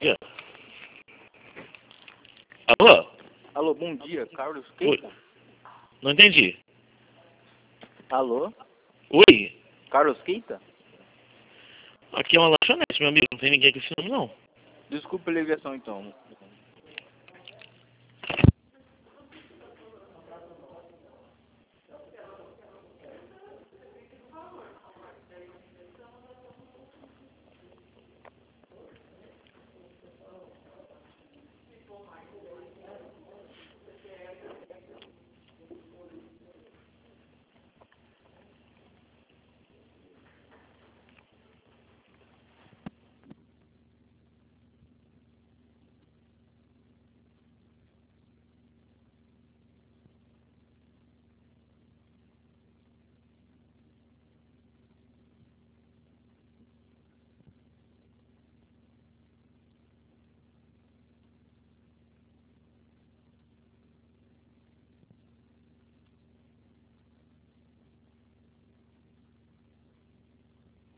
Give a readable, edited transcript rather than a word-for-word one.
dia. Alô? Alô, bom dia, Carlos Oi. Keita? Não entendi. Alô, Oi? Carlos Keita? Aqui é uma lanchonete, meu amigo. Não tem ninguém com esse nome, não. Desculpa a ligação então.